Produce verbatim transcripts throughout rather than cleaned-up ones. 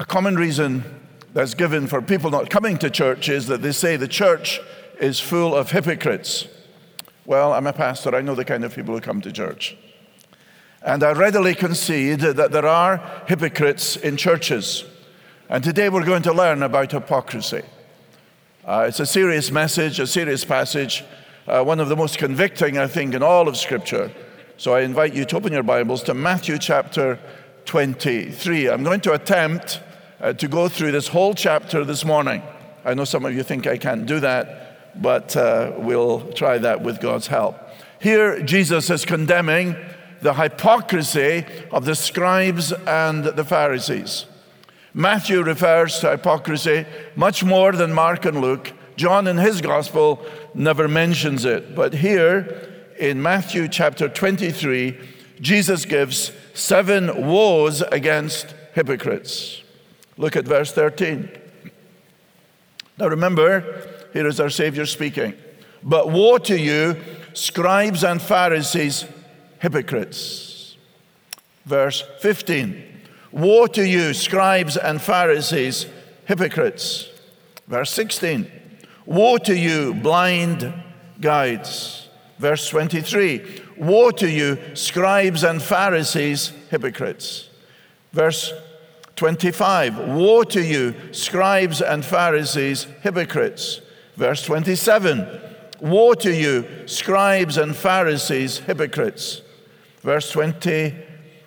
common reason that's given for people not coming to church is that they say the church is full of hypocrites. Well, I'm a pastor. I know the kind of people who come to church. And I readily concede that there are hypocrites in churches. And today we're going to learn about hypocrisy. Uh, it's a serious message, a serious passage, uh, one of the most convicting, I think, in all of Scripture. So I invite you to open your Bibles to Matthew chapter twenty-three. I'm going to attempt uh, to go through this whole chapter this morning. I know some of you think I can't do that, but uh, we'll try that with God's help. Here, Jesus is condemning the hypocrisy of the scribes and the Pharisees. Matthew refers to hypocrisy much more than Mark and Luke. John in his gospel never mentions it. But here in Matthew chapter twenty-three, Jesus gives seven woes against hypocrites. Look at verse thirteen. Now remember, here is our Savior speaking. But woe to you, scribes and Pharisees, hypocrites. Verse fifteen. Woe to you, scribes and Pharisees, hypocrites. Verse sixteen. Woe to you, blind guides. Verse twenty-three. Woe to you, scribes and Pharisees, hypocrites. Verse twenty-five. Woe to you, scribes and Pharisees, hypocrites. Verse twenty-seven. Woe to you, scribes and Pharisees, hypocrites. Verse twenty-nine.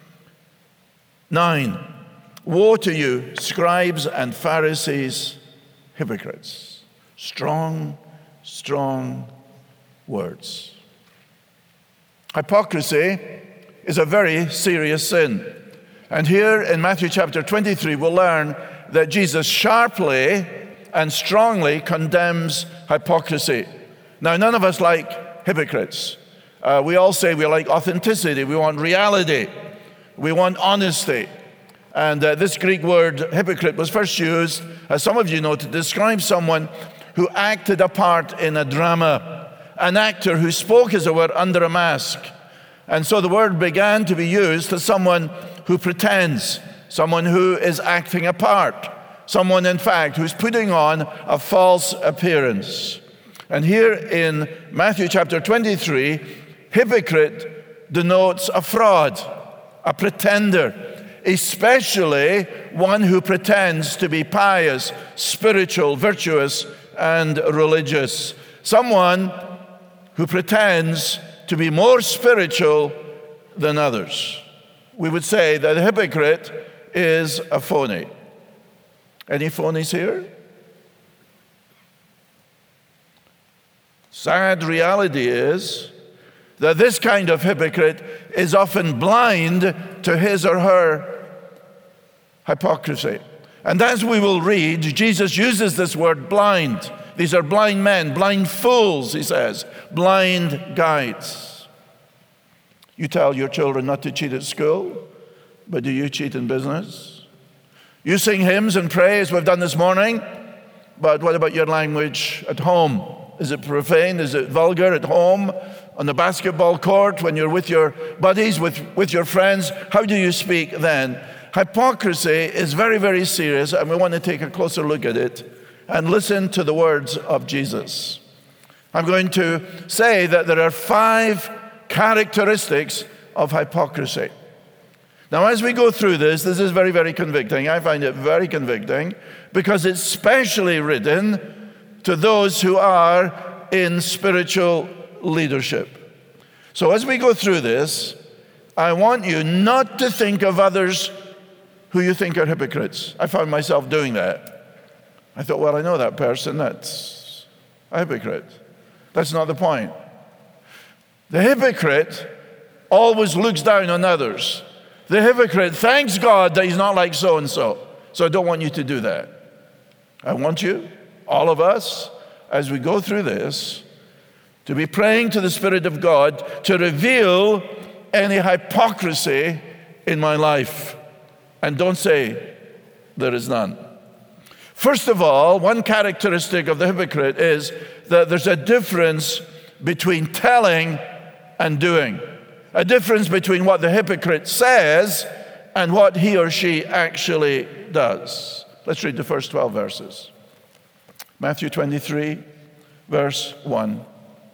Woe to you, scribes and Pharisees, hypocrites. Strong, strong words. Hypocrisy is a very serious sin. And here in Matthew chapter twenty-three, we'll learn that Jesus sharply and strongly condemns hypocrisy. Now, none of us like hypocrites. Uh, we all say we like authenticity. We want reality. We want honesty. And uh, this Greek word hypocrite was first used, as some of you know, to describe someone who acted a part in a drama, an actor who spoke, as it were, under a mask. And so the word began to be used to someone who pretends, someone who is acting a part, someone, in fact, who's putting on a false appearance. And here in Matthew chapter twenty-three, hypocrite denotes a fraud, a pretender, especially one who pretends to be pious, spiritual, virtuous, and religious. Someone who pretends to be more spiritual than others. We would say that a hypocrite is a phony. Any phonies here? Sad reality is that this kind of hypocrite is often blind to his or her hypocrisy. And as we will read, Jesus uses this word blind. These are blind men, blind fools, he says, blind guides. You tell your children not to cheat at school, but do you cheat in business? You sing hymns and pray, as we've done this morning, but what about your language at home? Is it profane? Is it vulgar at home? On the basketball court, when you're with your buddies, with, with your friends, how do you speak then? Hypocrisy is very, very serious, and we want to take a closer look at it and listen to the words of Jesus. I'm going to say that there are five characteristics of hypocrisy. Now, as we go through this, this is very, very convicting. I find it very convicting because it's specially written to those who are in spiritual leadership. So as we go through this, I want you not to think of others who you think are hypocrites. I found myself doing that. I thought, well, I know that person, that's a hypocrite. That's not the point. The hypocrite always looks down on others. The hypocrite thanks God that he's not like so-and-so. So I don't want you to do that. I want you, all of us, as we go through this, to be praying to the Spirit of God to reveal any hypocrisy in my life. And don't say there is none. First of all, one characteristic of the hypocrite is that there's a difference between telling and doing. A difference between what the hypocrite says and what he or she actually does. Let's read the first twelve verses. Matthew twenty-three, verse one.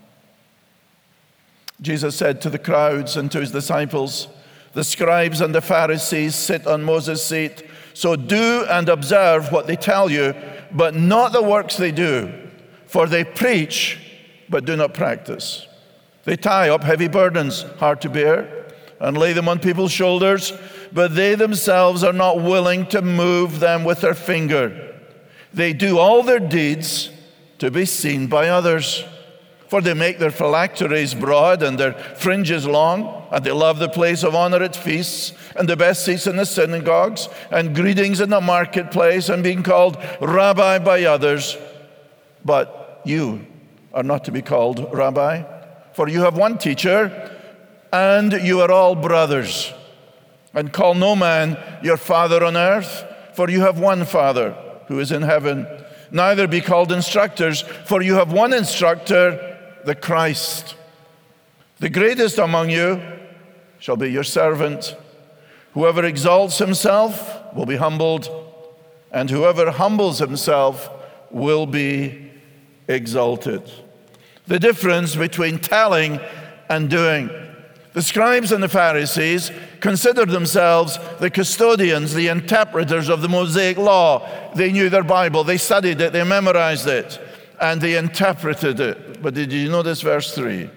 Jesus said to the crowds and to his disciples, "The scribes and the Pharisees sit on Moses' seat, so do and observe what they tell you, but not the works they do, for they preach, but do not practice. They tie up heavy burdens, hard to bear, and lay them on people's shoulders, but they themselves are not willing to move them with their finger. They do all their deeds to be seen by others. For they make their phylacteries broad and their fringes long, and they love the place of honor at feasts, and the best seats in the synagogues, and greetings in the marketplace, and being called Rabbi by others. But you are not to be called Rabbi, for you have one teacher, and you are all brothers. And call no man your father on earth, for you have one Father who is in heaven. Neither be called instructors, for you have one instructor, the Christ. The greatest among you shall be your servant. Whoever exalts himself will be humbled, and whoever humbles himself will be exalted." The difference between telling and doing. The scribes and the Pharisees considered themselves the custodians, the interpreters of the Mosaic law. They knew their Bible, they studied it, they memorized it, and they interpreted it. But did you notice verse three?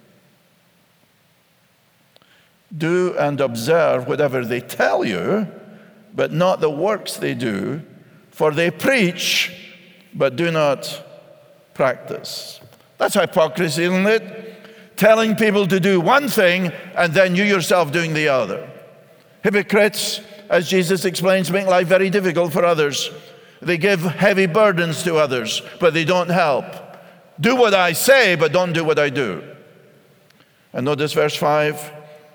Do and observe whatever they tell you, but not the works they do, for they preach, but do not practice. That's hypocrisy, isn't it? Telling people to do one thing, and then you yourself doing the other. Hypocrites, as Jesus explains, make life very difficult for others. They give heavy burdens to others, but they don't help. Do what I say, but don't do what I do. And notice verse five,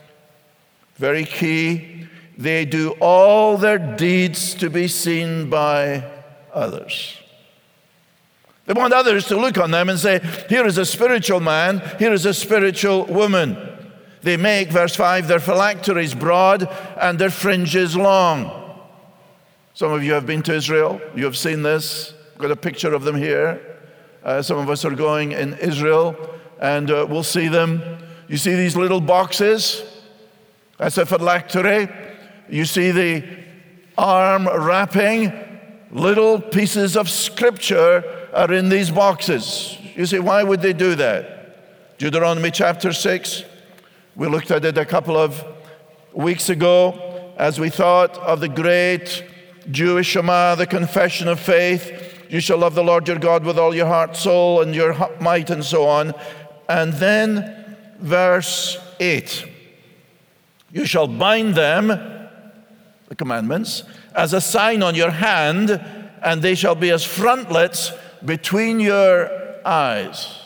very key. They do all their deeds to be seen by others. They want others to look on them and say, here is a spiritual man, here is a spiritual woman. They make, verse five, their phylacteries broad and their fringes long. Some of you have been to Israel. You have seen this. I've got a picture of them here. Uh, some of us are going in Israel, and uh, we'll see them. You see these little boxes? That's a phylactery. You see the arm wrapping. Little pieces of scripture are in these boxes. You say, why would they do that? Deuteronomy chapter six. We looked at it a couple of weeks ago as we thought of the great Jewish Shema, the confession of faith. You shall love the Lord your God with all your heart, soul, and your might, and so on. And then verse eight. You shall bind them, the commandments, as a sign on your hand, and they shall be as frontlets between your eyes.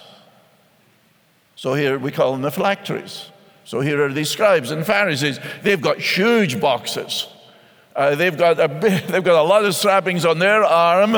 So here we call them the phylacteries. So here are these scribes and Pharisees. They've got huge boxes. Uh, they've got a big, they've got a lot of strappings on their arm.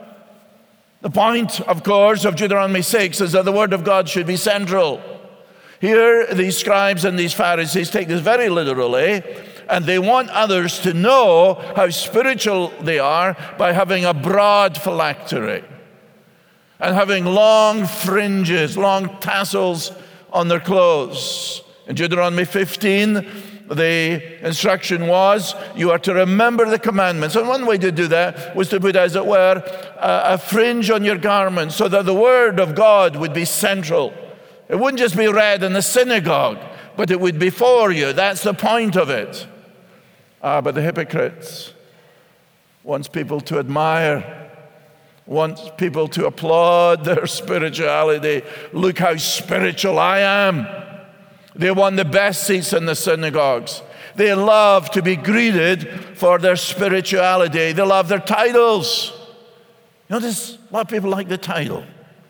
The point, of course, of Deuteronomy six is that the word of God should be central. Here, these scribes and these Pharisees take this very literally, and they want others to know how spiritual they are by having a broad phylactery and having long fringes, long tassels on their clothes. In Deuteronomy fifteen, the instruction was, you are to remember the commandments. And one way to do that was to put, as it were, a, a fringe on your garment so that the word of God would be central. It wouldn't just be read in the synagogue, but it would be for you. That's the point of it. Ah, but the hypocrites wants people to admire, wants people to applaud their spirituality. Look how spiritual I am. They want the best seats in the synagogues. They love to be greeted for their spirituality. They love their titles. Notice a lot of people like the title.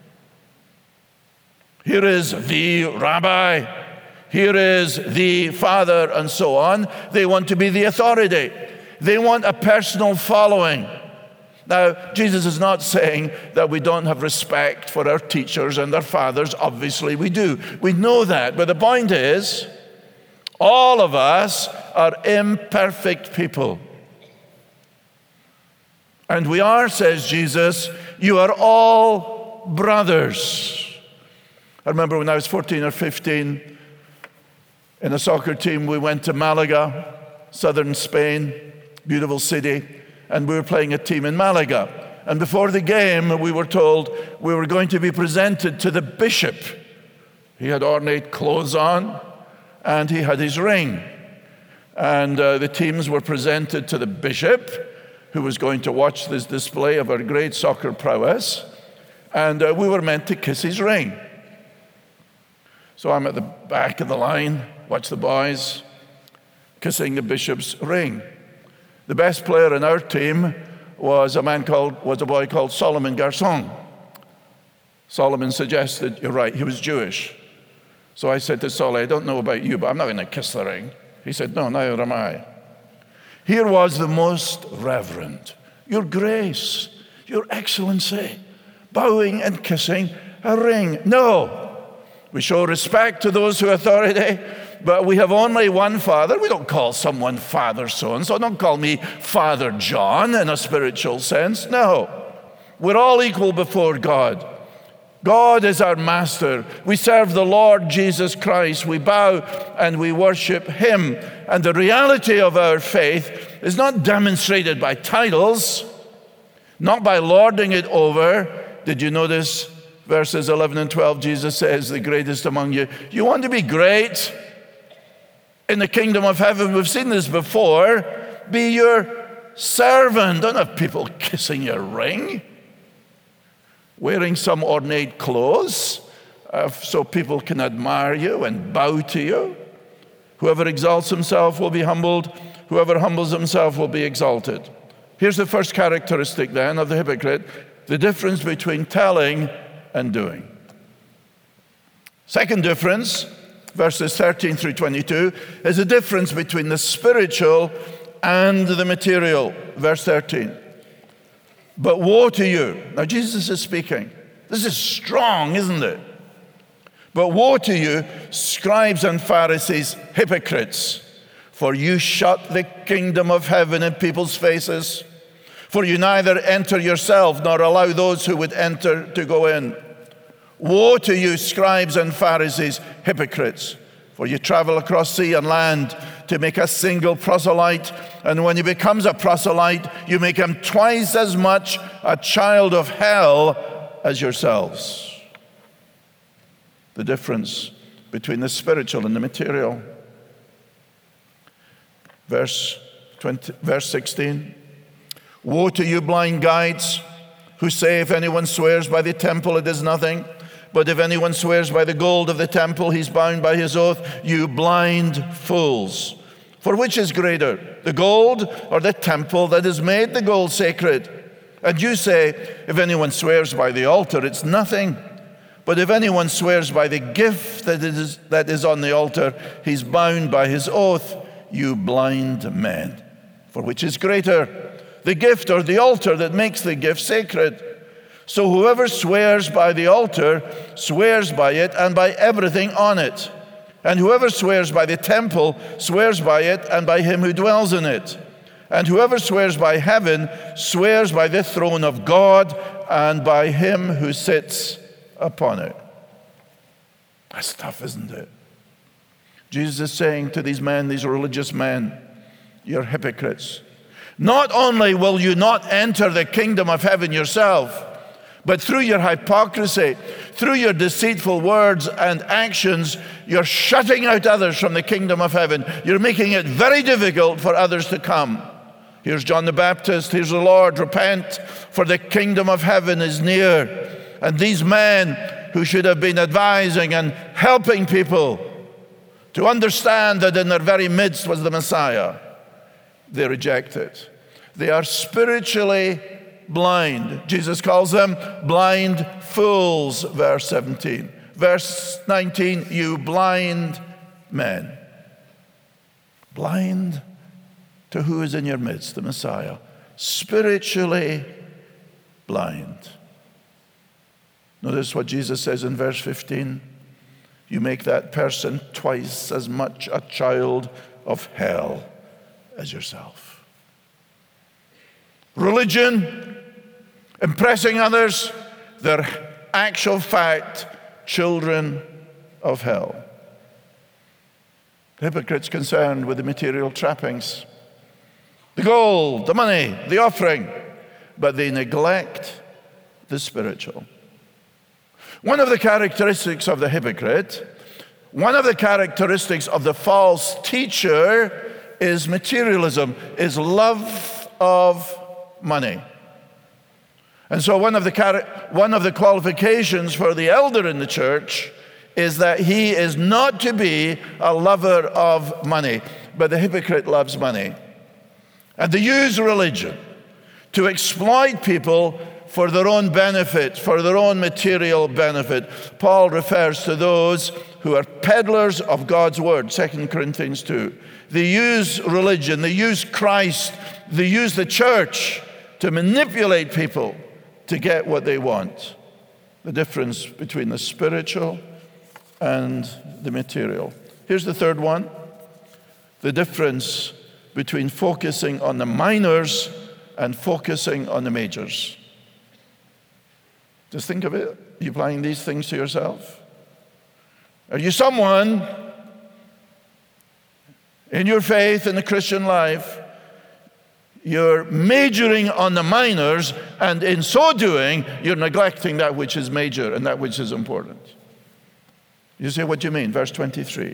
Here is the rabbi. Here is the father, and so on. They want to be the authority. They want a personal following. Now, Jesus is not saying that we don't have respect for our teachers and their fathers. Obviously, we do. We know that. But the point is, All of us are imperfect people. And we are, says Jesus, you are all brothers. I remember when I was fourteen or fifteen, in a soccer team, we went to Malaga, southern Spain, beautiful city, and we were playing a team in Malaga. And before the game, we were told we were going to be presented to the bishop. He had ornate clothes on, and he had his ring. And uh, the teams were presented to the bishop, who was going to watch this display of our great soccer prowess. And uh, we were meant to kiss his ring. So I'm at the back of the line, watch the boys kissing the bishop's ring. The best player in our team was a man called, was a boy called Solomon Garçon. Solomon suggested, you're right, he was Jewish. So I said to Solly, I don't know about you, but I'm not going to kiss the ring. He said, no, neither am I. Here was the most reverend, your grace, your excellency, bowing and kissing a ring. No, we show respect to those who have authority, but we have only one Father. We don't call someone Father so-and-so. Don't call me Father John in a spiritual sense. No, we're all equal before God. God is our master. We serve the Lord Jesus Christ. We bow and we worship him. And the reality of our faith is not demonstrated by titles, not by lording it over. Did you notice verses eleven and twelve? Jesus says, the greatest among you. You want to be great in the kingdom of heaven? We've seen this before. Be your servant. Don't have people kissing your ring, wearing some ornate clothes uh, so people can admire you and bow to you. Whoever exalts himself will be humbled. Whoever humbles himself will be exalted. Here's the first characteristic then of the hypocrite, the difference between telling and doing. Second difference, verses thirteen through twenty-two, is the difference between the spiritual and the material. Verse thirteen. But woe to you. Now Jesus is speaking. This is strong, isn't it? But woe to you, scribes and Pharisees, hypocrites, for you shut the kingdom of heaven in people's faces. For you neither enter yourself nor allow those who would enter to go in. Woe to you, scribes and Pharisees, hypocrites, for you travel across sea and land to make a single proselyte, and when he becomes a proselyte, you make him twice as much a child of hell as yourselves. The difference between the spiritual and the material. Verse twenty, verse sixteen. Woe to you, blind guides, who say, if anyone swears by the temple, it is nothing. But if anyone swears by the gold of the temple, he's bound by his oath. You blind fools. For which is greater, the gold or the temple that has made the gold sacred? And you say, if anyone swears by the altar, it's nothing. But if anyone swears by the gift that is, that is on the altar, he's bound by his oath. You blind men. For which is greater, the gift or the altar that makes the gift sacred? So whoever swears by the altar swears by it and by everything on it. And whoever swears by the temple swears by it and by him who dwells in it. And whoever swears by heaven swears by the throne of God and by him who sits upon it. That's tough, isn't it? Jesus is saying to these men, these religious men, you're hypocrites. Not only will you not enter the kingdom of heaven yourself, but through your hypocrisy, through your deceitful words and actions, you're shutting out others from the kingdom of heaven. You're making it very difficult for others to come. Here's John the Baptist, here's the Lord, repent, for the kingdom of heaven is near. And these men who should have been advising and helping people to understand that in their very midst was the Messiah, they reject it. They are spiritually blind. Jesus calls them blind fools, verse seventeen. Verse nineteen, you blind men. Blind to who is in your midst, the Messiah. Spiritually blind. Notice what Jesus says in verse fifteen. you make that person twice as much a child of hell as yourself. Religion, impressing others, they're actual fact children of hell. The hypocrite's concerned with the material trappings, the gold, the money, the offering, but they neglect the spiritual. One of the characteristics of the hypocrite, one of the characteristics of the false teacher is materialism, is love of money. And so one of the one of the qualifications for the elder in the church is that he is not to be a lover of money, but the hypocrite loves money. And they use religion to exploit people for their own benefit, for their own material benefit. Paul refers to those who are peddlers of God's word, Second Corinthians two. They use religion, they use Christ, they use the church to manipulate people to get what they want. The difference between the spiritual and the material. Here's the third one. The difference between focusing on the minors and focusing on the majors. Just think of it. Are you applying these things to yourself? Are you someone in your faith, in the Christian life, you're majoring on the minors, and in so doing, you're neglecting that which is major and that which is important? You say, what do you mean? Verse twenty-three.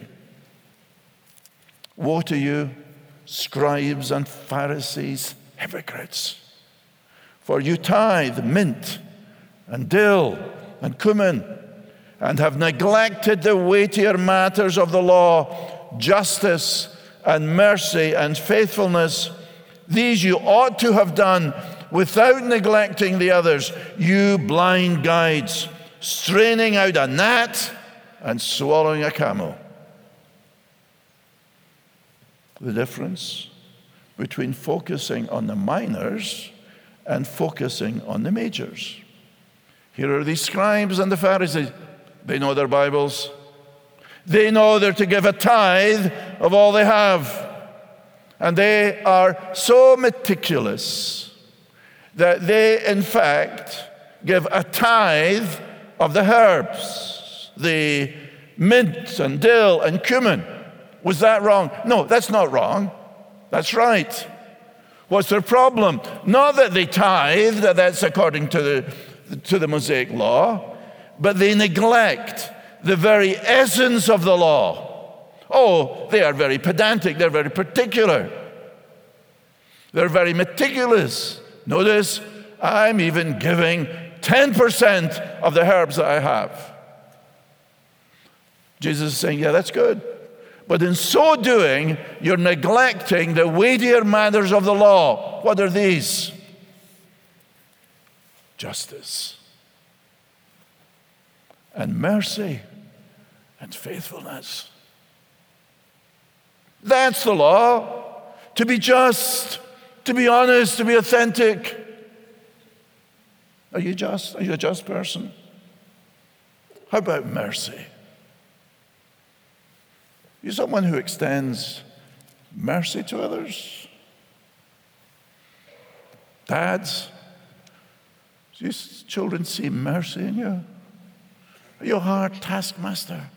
Woe to you, scribes and Pharisees, hypocrites, for you tithe mint and dill and cumin, and have neglected the weightier matters of the law, justice and mercy and faithfulness. These you ought to have done without neglecting the others. You blind guides, straining out a gnat and swallowing a camel. The difference between focusing on the minors and focusing on the majors. Here are these scribes and the Pharisees. They know their Bibles. They know they're to give a tithe of all they have. And they are so meticulous that they, in fact, give a tithe of the herbs, the mint and dill and cumin. Was that wrong? No, that's not wrong. That's right. What's their problem? Not that they tithe, that that's according to the, to the Mosaic law, but they neglect the very essence of the law. Oh, they are very pedantic, they're very particular. They're very meticulous. Notice, I'm even giving ten percent of the herbs that I have. Jesus is saying, yeah, that's good. But in so doing, you're neglecting the weightier matters of the law. What are these? Justice and mercy and faithfulness. That's the law. To be just, to be honest, to be authentic. Are you just? Are you a just person? How about mercy? Are you someone who extends mercy to others? Dads, do your children see mercy in you? Are you a hard taskmaster?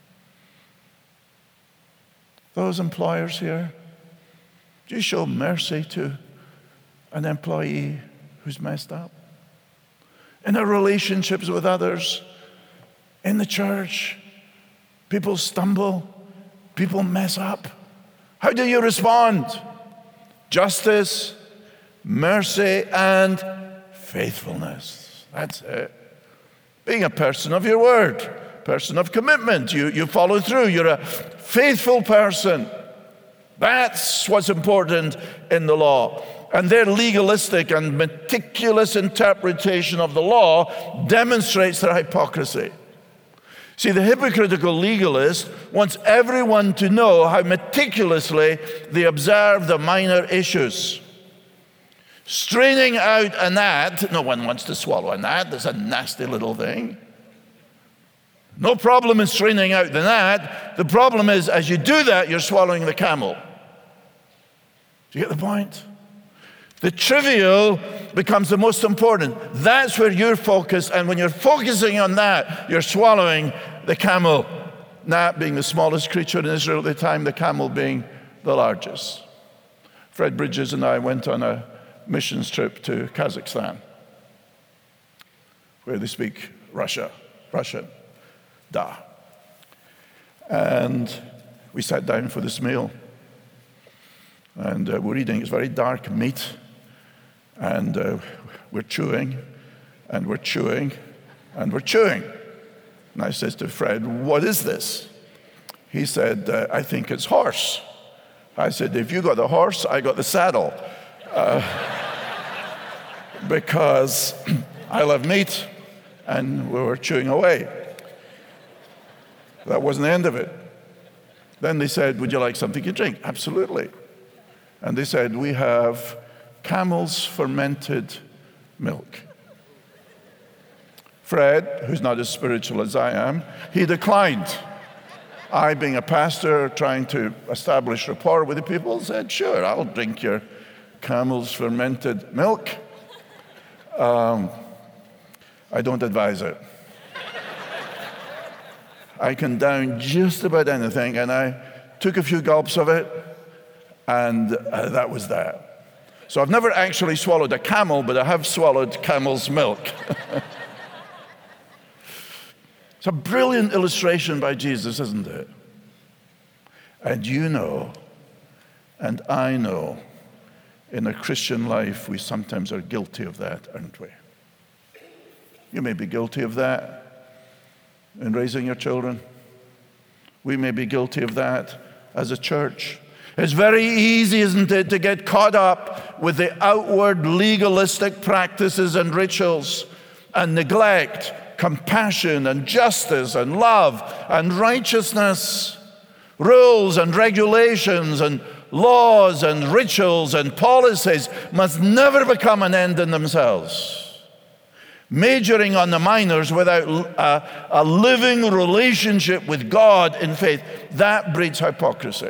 Those employers here, do you show mercy to an employee who's messed up? In our relationships with others, in the church, people stumble, people mess up. How do you respond? Justice, mercy, and faithfulness. That's it. Being a person of your word, person of commitment. You, you follow through. You're a faithful person. That's what's important in the law. And their legalistic and meticulous interpretation of the law demonstrates their hypocrisy. See, the hypocritical legalist wants everyone to know how meticulously they observe the minor issues. Straining out a gnat, no one wants to swallow a gnat, that's a nasty little thing. No problem in straining out the gnat. The problem is, as you do that, you're swallowing the camel. Do you get the point? The trivial becomes the most important. That's where you're focused, and when you're focusing on that, you're swallowing the camel. Gnat being the smallest creature in Israel at the time, the camel being the largest. Fred Bridges and I went on a missions trip to Kazakhstan, where they speak Russia, Russian, da. And we sat down for this meal. And uh, we're eating, it's very dark meat. And uh, we're chewing, and we're chewing, and we're chewing. And I said to Fred, what is this? He said, uh, I think it's horse. I said, if you got the horse, I got the saddle. Uh, because I love meat, and we were chewing away. That wasn't the end of it. Then they said, would you like something to drink? Absolutely. And they said, we have camel's fermented milk. Fred, who's not as spiritual as I am, he declined. I, being a pastor trying to establish rapport with the people, said, sure, I'll drink your camel's fermented milk. Um, I don't advise it. I can down just about anything, and I took a few gulps of it, and uh, that was that. So I've never actually swallowed a camel, but I have swallowed camel's milk. It's a brilliant illustration by Jesus, isn't it? And you know, and I know, in a Christian life, we sometimes are guilty of that, aren't we? You may be guilty of that in raising your children. We may be guilty of that as a church. It's very easy, isn't it, to get caught up with the outward legalistic practices and rituals and neglect compassion and justice and love and righteousness, rules and regulations and laws and rituals and policies must never become an end in themselves. Majoring on the minors without a, a living relationship with God in faith, that breeds hypocrisy.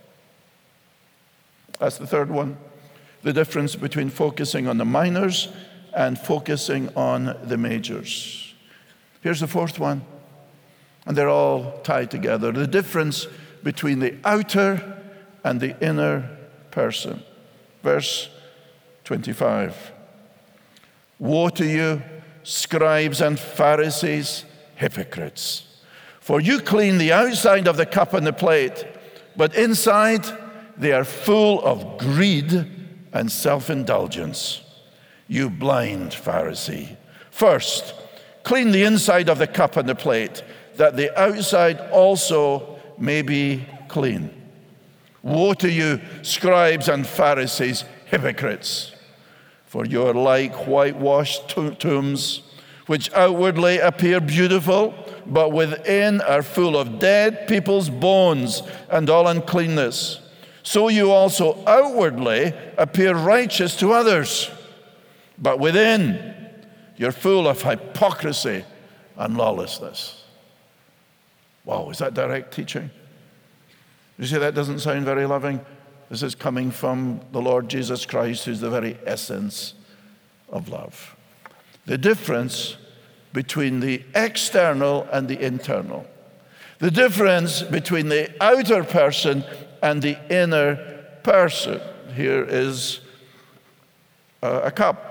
That's the third one. The difference between focusing on the minors and focusing on the majors. Here's the fourth one, and they're all tied together. The difference between the outer and the inner person. Verse twenty-five. Woe to you, scribes and Pharisees, hypocrites! For you clean the outside of the cup and the plate, but inside they are full of greed and self-indulgence. You blind Pharisee. First, clean the inside of the cup and the plate, that the outside also may be clean. Woe to you, scribes and Pharisees, hypocrites! For you are like whitewashed tombs, which outwardly appear beautiful, but within are full of dead people's bones and all uncleanness. So you also outwardly appear righteous to others, but within you're full of hypocrisy and lawlessness. Wow, is that direct teaching? You see, that doesn't sound very loving. This is coming from the Lord Jesus Christ, who's the very essence of love. The difference between the external and the internal. The difference between the outer person and the inner person. Here is uh, a cup.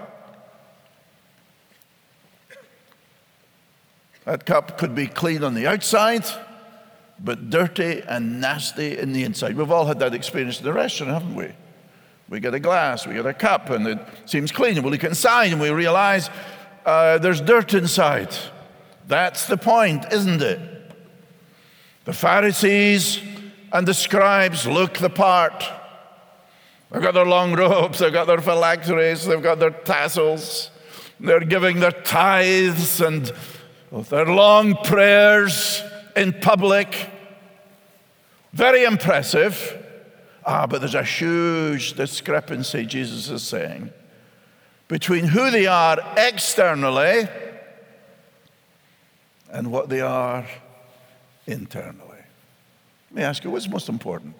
That cup could be clean on the outside, but dirty and nasty in the inside. We've all had that experience in the restaurant, haven't we? We get a glass, we get a cup, and it seems clean. And we look inside and we realize uh, there's dirt inside. That's the point, isn't it? The Pharisees and the scribes look the part. They've got their long robes, they've got their phylacteries, they've got their tassels, they're giving their tithes and their long prayers in public. Very impressive. Ah, but there's a huge discrepancy, Jesus is saying, between who they are externally and what they are internally. Let me ask you, what's most important?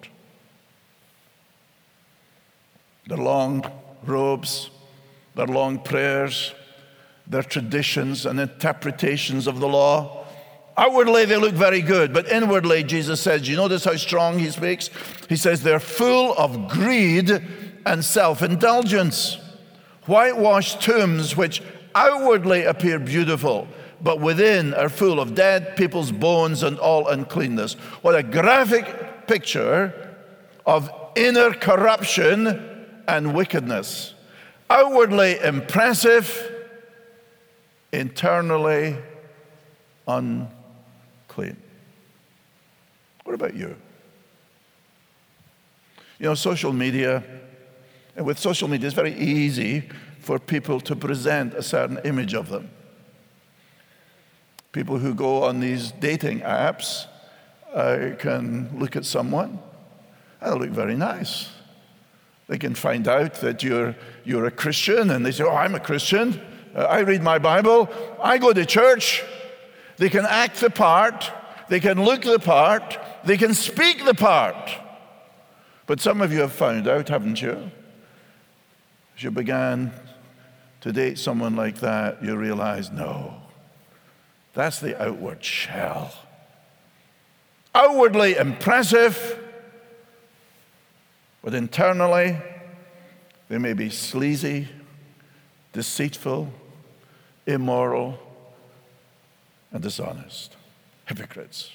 Their long robes, their long prayers, their traditions and interpretations of the law. Outwardly, they look very good, but inwardly, Jesus says, you notice how strong he speaks? He says they're full of greed and self-indulgence. Whitewashed tombs which outwardly appear beautiful, but within are full of dead people's bones and all uncleanness. What a graphic picture of inner corruption and wickedness. Outwardly impressive, internally unclean. What about you? You know, social media, and with social media, it's very easy for people to present a certain image of them. People who go on these dating apps uh, can look at someone and they look very nice. They can find out that you're, you're a Christian, and they say, oh, I'm a Christian. Uh, I read my Bible. I go to church. They can act the part. They can look the part. They can speak the part. But some of you have found out, haven't you? As you began to date someone like that, you realize, no, that's the outward shell. Outwardly impressive, but internally, they may be sleazy, deceitful, immoral, and dishonest. Hypocrites.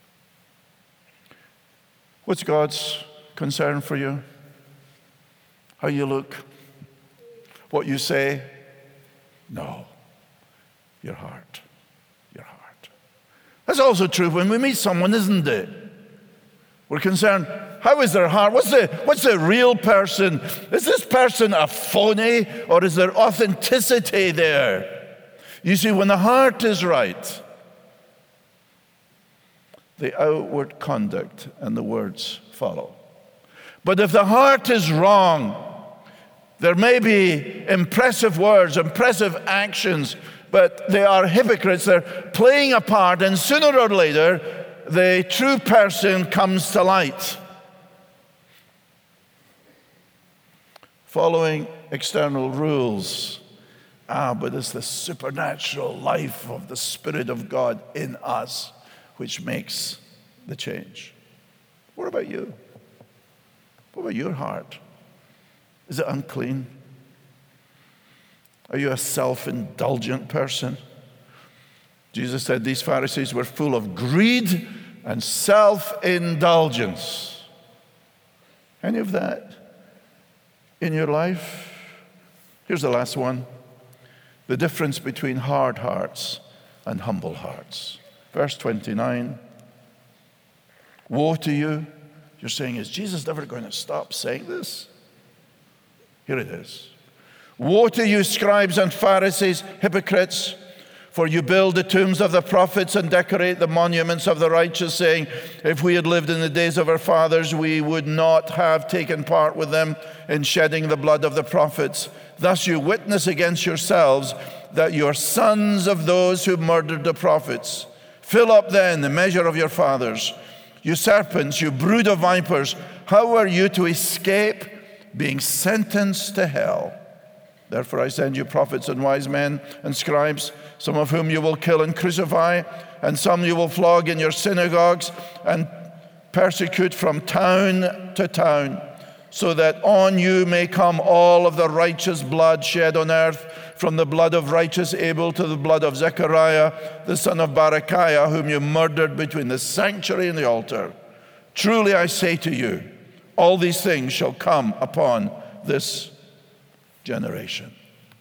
What's God's concern for you? How you look? What you say? No. Your heart. Your heart. That's also true when we meet someone, isn't it? We're concerned, how is their heart? What's the, what's the real person? Is this person a phony, or is there authenticity there? You see, when the heart is right, the outward conduct and the words follow. But if the heart is wrong, there may be impressive words, impressive actions, but they are hypocrites. They're playing a part, and sooner or later, the true person comes to light. Following external rules. Ah, but it's the supernatural life of the Spirit of God in us which makes the change. What about you? What about your heart? Is it unclean? Are you a self-indulgent person? Jesus said these Pharisees were full of greed and self-indulgence. Any of that in your life? Here's the last one. The difference between hard hearts and humble hearts. Verse twenty-nine. Woe to you. You're saying, is Jesus never going to stop saying this? Here it is. Woe to you, scribes and Pharisees, hypocrites, for you build the tombs of the prophets and decorate the monuments of the righteous, saying, if we had lived in the days of our fathers, we would not have taken part with them in shedding the blood of the prophets. Thus you witness against yourselves that you are sons of those who murdered the prophets. Fill up then the measure of your fathers. You serpents, you brood of vipers, how are you to escape being sentenced to hell? Therefore I send you prophets and wise men and scribes, some of whom you will kill and crucify, and some you will flog in your synagogues and persecute from town to town, so that on you may come all of the righteous blood shed on earth, from the blood of righteous Abel to the blood of Zechariah, the son of Barachiah, whom you murdered between the sanctuary and the altar. Truly I say to you, all these things shall come upon this generation.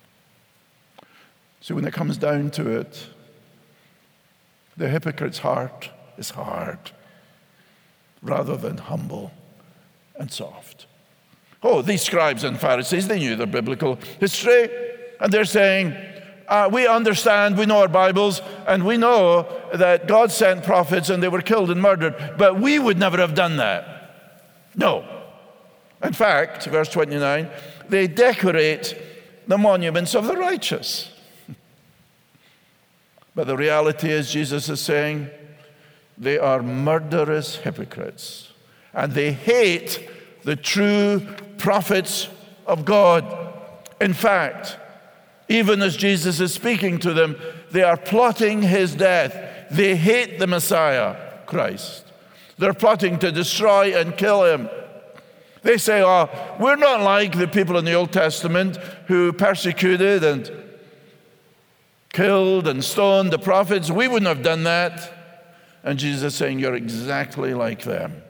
So when it comes down to it, the hypocrite's heart is hard rather than humble and soft. Oh, these scribes and Pharisees, they knew their biblical history, and they're saying, uh, we understand, we know our Bibles, and we know that God sent prophets and they were killed and murdered, but we would never have done that. No. In fact, verse twenty-nine, they decorate the monuments of the righteous. But the reality is, Jesus is saying, they are murderous hypocrites, and they hate the true prophets of God. In fact, even as Jesus is speaking to them, they are plotting his death. They hate the Messiah, Christ. They're plotting to destroy and kill him. They say, oh, we're not like the people in the Old Testament who persecuted and killed and stoned the prophets. We wouldn't have done that. And Jesus is saying, you're exactly like them.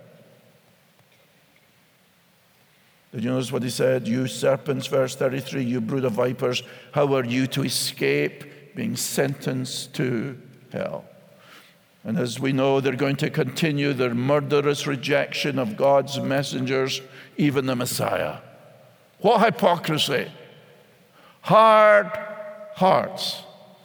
Did you notice what he said? You serpents, verse thirty-three, you brood of vipers, how are you to escape being sentenced to hell? And as we know, they're going to continue their murderous rejection of God's messengers, even the Messiah. What hypocrisy! Hard hearts.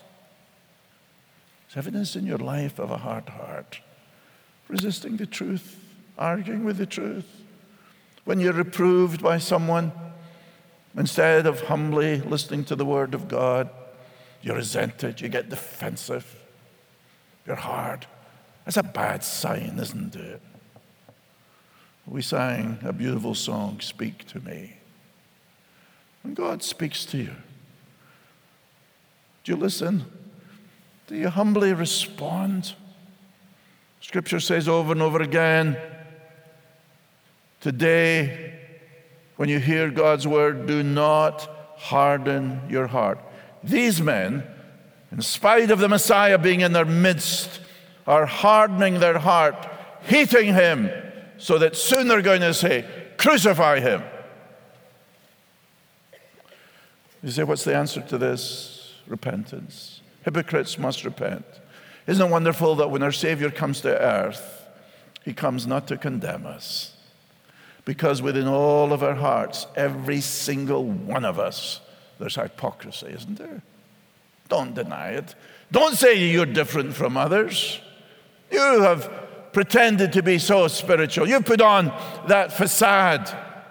Is evidence in your life of a hard heart? Resisting the truth, arguing with the truth. When you're reproved by someone, instead of humbly listening to the word of God, you're resented, you get defensive, you're hard. That's a bad sign, isn't it? We sang a beautiful song, Speak to Me. When God speaks to you, do you listen? Do you humbly respond? Scripture says over and over again, today, when you hear God's word, do not harden your heart. These men, in spite of the Messiah being in their midst, are hardening their heart, hating him, so that soon they're going to say, crucify him. You say, what's the answer to this? Repentance. Hypocrites must repent. Isn't it wonderful that when our Savior comes to earth, he comes not to condemn us, because within all of our hearts, every single one of us, there's hypocrisy, isn't there? Don't deny it. Don't say you're different from others. You have pretended to be so spiritual. You put on that facade.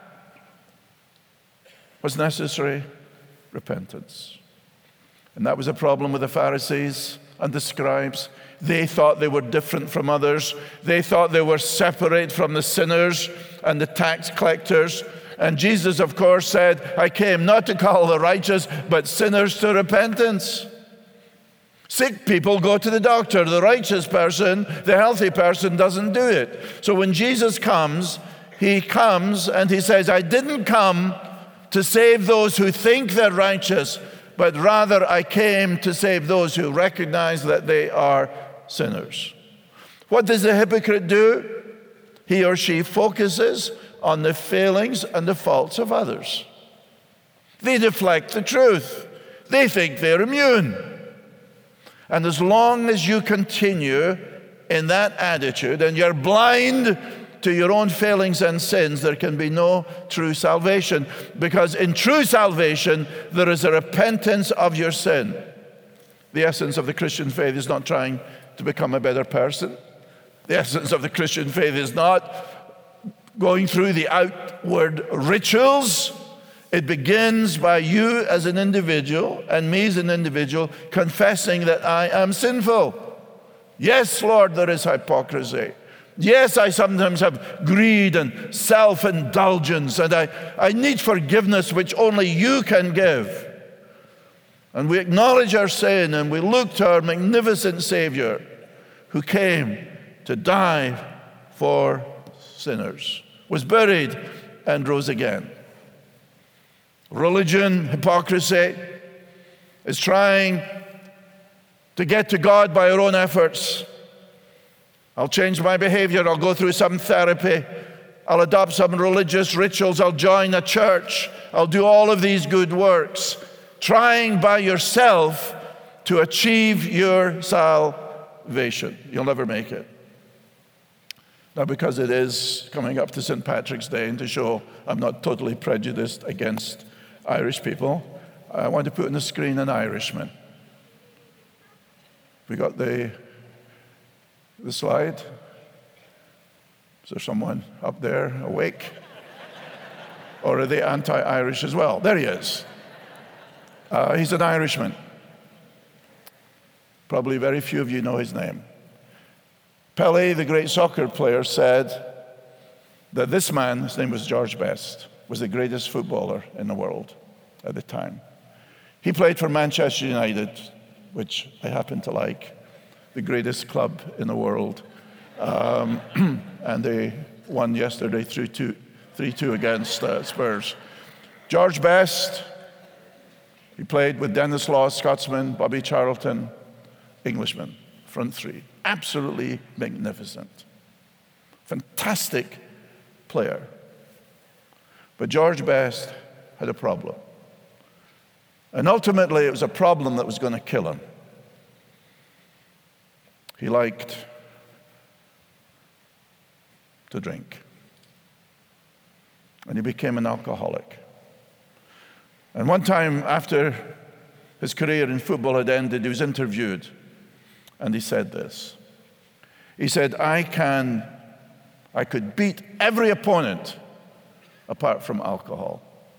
What's necessary? Repentance. And that was a problem with the Pharisees and the scribes. They thought they were different from others. They thought they were separate from the sinners and the tax collectors. And Jesus, of course, said, I came not to call the righteous, but sinners to repentance. Sick people go to the doctor. The righteous person, the healthy person, doesn't do it. So when Jesus comes, he comes and he says, I didn't come to save those who think they're righteous, but rather I came to save those who recognize that they are sinners. What does the hypocrite do? He or she focuses on the failings and the faults of others. They deflect the truth. They think they're immune. And as long as you continue in that attitude and you're blind to your own failings and sins, there can be no true salvation. Because in true salvation, there is a repentance of your sin. The essence of the Christian faith is not trying to become a better person. The essence of the Christian faith is not going through the outward rituals. It begins by you as an individual and me as an individual confessing that I am sinful. Yes, Lord, there is hypocrisy. Yes, I sometimes have greed and self-indulgence, and I, I need forgiveness which only you can give. And we acknowledge our sin and we look to our magnificent Savior who came to die for sinners, was buried and rose again. Religion, hypocrisy, is trying to get to God by our own efforts. I'll change my behavior, I'll go through some therapy, I'll adopt some religious rituals, I'll join a church, I'll do all of these good works, trying by yourself to achieve your salvation. You'll never make it. Now, because it is coming up to Saint Patrick's Day, and to show I'm not totally prejudiced against Irish people, I want to put on the screen an Irishman. We got the, the slide. Is there someone up there awake? Or are they anti-Irish as well? There he is. Uh, he's an Irishman. Probably very few of you know his name. Pelé, the great soccer player, said that this man, his name was George Best, was the greatest footballer in the world at the time. He played for Manchester United, which I happen to like, the greatest club in the world. Um, and they won yesterday three two against uh, Spurs. George Best, he played with Denis Law, Scotsman, Bobby Charlton, Englishman, front three. Absolutely magnificent. Fantastic player. But George Best had a problem. And ultimately, it was a problem that was going to kill him. He liked to drink. And he became an alcoholic. And one time after his career in football had ended, he was interviewed. And he said this. He said, I can, I could beat every opponent apart from alcohol.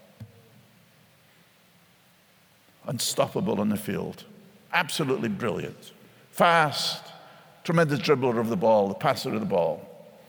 Unstoppable on the field. Absolutely brilliant. Fast, tremendous dribbler of the ball, the passer of the ball.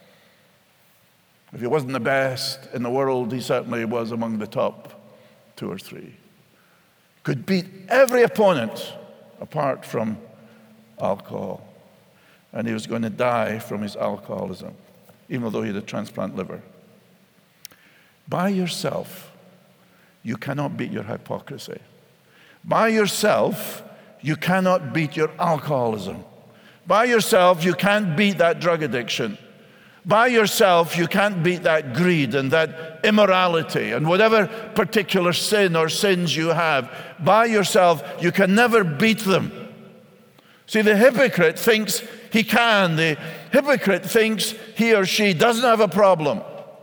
If he wasn't the best in the world, he certainly was among the top two or three. Could beat every opponent apart from alcohol. And he was going to die from his alcoholism, even though he had a transplant liver. By yourself, you cannot beat your hypocrisy. By yourself, you cannot beat your alcoholism. By yourself, you can't beat that drug addiction. By yourself, you can't beat that greed and that immorality and whatever particular sin or sins you have. By yourself, you can never beat them. See, the hypocrite thinks he can. The hypocrite thinks he or she doesn't have a problem.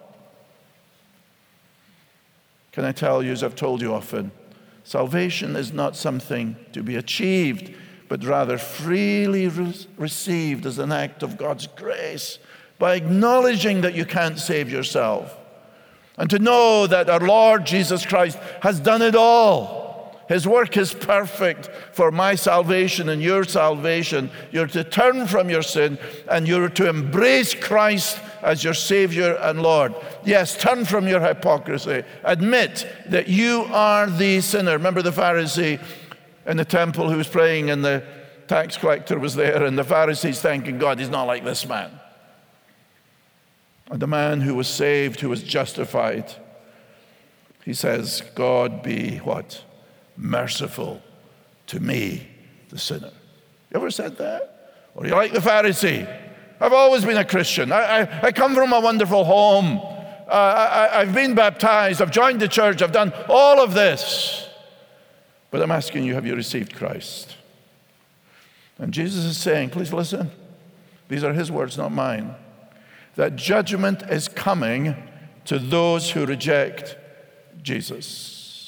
Can I tell you, as I've told you often, salvation is not something to be achieved, but rather freely re- received as an act of God's grace by acknowledging that you can't save yourself and to know that our Lord Jesus Christ has done it all. His work is perfect for my salvation and your salvation. You're to turn from your sin and you're to embrace Christ as your Savior and Lord. Yes, turn from your hypocrisy. Admit that you are the sinner. Remember the Pharisee in the temple who was praying, and the tax collector was there, and the Pharisee's thanking God, he's not like this man. And the man who was saved, who was justified, he says, God be what? Merciful to me, the sinner. You ever said that? Or you like the Pharisee? I've always been a Christian. I, I, I come from a wonderful home. Uh, I, I've been baptized. I've joined the church. I've done all of this. But I'm asking you, have you received Christ? And Jesus is saying, please listen. These are his words, not mine. That judgment is coming to those who reject Jesus.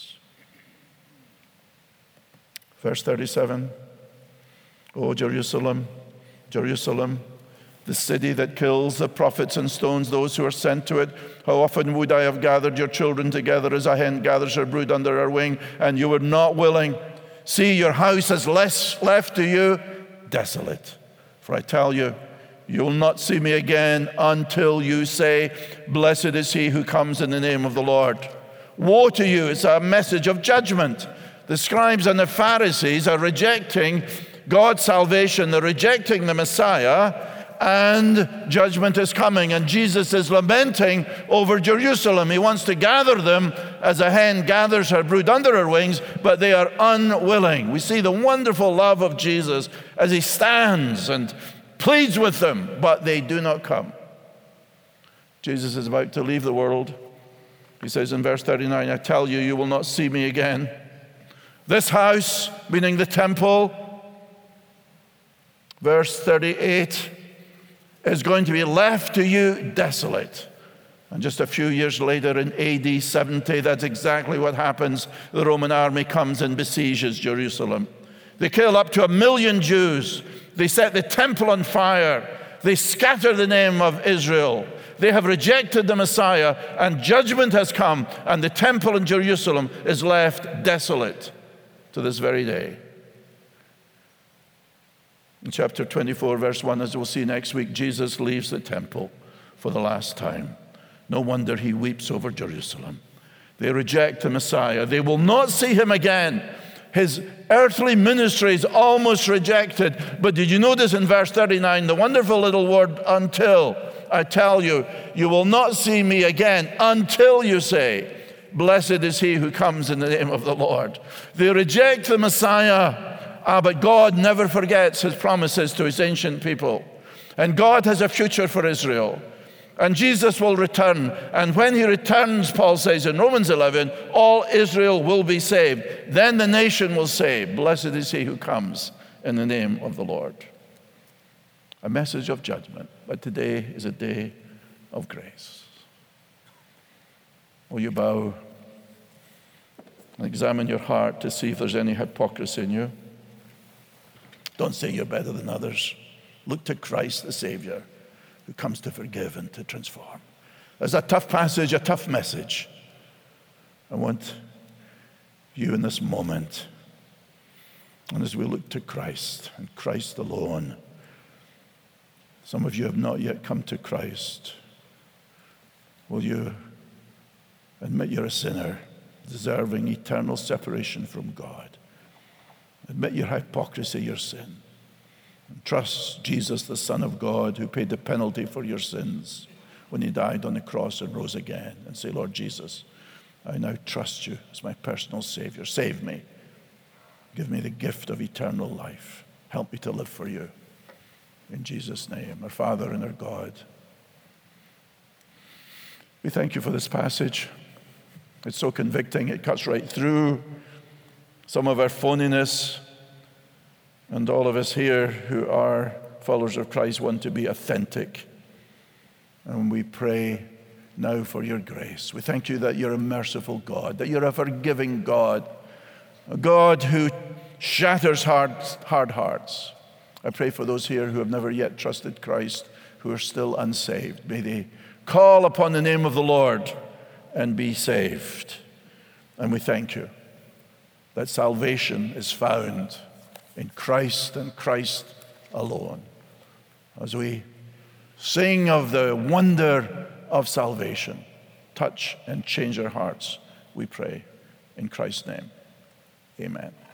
Verse thirty-seven, O Jerusalem, Jerusalem, the city that kills the prophets and stones those who are sent to it. How often would I have gathered your children together as a hen gathers her brood under her wing, and you were not willing. See, your house is less left to you desolate. For I tell you, you will not see me again until you say, blessed is he who comes in the name of the Lord. Woe to you, it's a message of judgment. The scribes and the Pharisees are rejecting God's salvation. They're rejecting the Messiah, and judgment is coming. And Jesus is lamenting over Jerusalem. He wants to gather them as a hen gathers her brood under her wings, but they are unwilling. We see the wonderful love of Jesus as he stands and pleads with them, but they do not come. Jesus is about to leave the world. He says in verse thirty-nine, I tell you, you will not see me again. This house, meaning the temple, verse thirty-eight, is going to be left to you desolate. And just a few years later in A D seventy, that's exactly what happens. The Roman army comes and besieges Jerusalem. They kill up to a million Jews. They set the temple on fire. They scatter the name of Israel. They have rejected the Messiah, and judgment has come, and the temple in Jerusalem is left desolate to this very day. In chapter twenty-four, verse one, as we'll see next week, Jesus leaves the temple for the last time. No wonder he weeps over Jerusalem. They reject the Messiah. They will not see him again. His earthly ministry is almost rejected. But did you notice in verse thirty-nine, the wonderful little word, until? I tell you, you will not see me again until you say, blessed is he who comes in the name of the Lord. They reject the Messiah. Ah, but God never forgets his promises to his ancient people. And God has a future for Israel. And Jesus will return. And when he returns, Paul says in Romans eleven, all Israel will be saved. Then the nation will say, blessed is he who comes in the name of the Lord. A message of judgment, but today is a day of grace. Will you bow and examine your heart to see if there's any hypocrisy in you? Don't say you're better than others. Look to Christ the Savior, who comes to forgive and to transform. There's a tough passage, a tough message. I want you in this moment, and as we look to Christ and Christ alone, some of you have not yet come to Christ. Will you admit you're a sinner, deserving eternal separation from God? Admit your hypocrisy, your sin. And trust Jesus, the Son of God, who paid the penalty for your sins when he died on the cross and rose again. And say, Lord Jesus, I now trust you as my personal Savior. Save me. Give me the gift of eternal life. Help me to live for you. In Jesus' name, our Father and our God, we thank you for this passage. It's so convicting. It cuts right through some of our phoniness, and all of us here who are followers of Christ want to be authentic. And we pray now for your grace. We thank you that you're a merciful God, that you're a forgiving God, a God who shatters hard, hard hearts. I pray for those here who have never yet trusted Christ, who are still unsaved. May they call upon the name of the Lord and be saved. And we thank you that salvation is found in Christ and Christ alone. As we sing of the wonder of salvation, touch and change our hearts, we pray in Christ's name. Amen.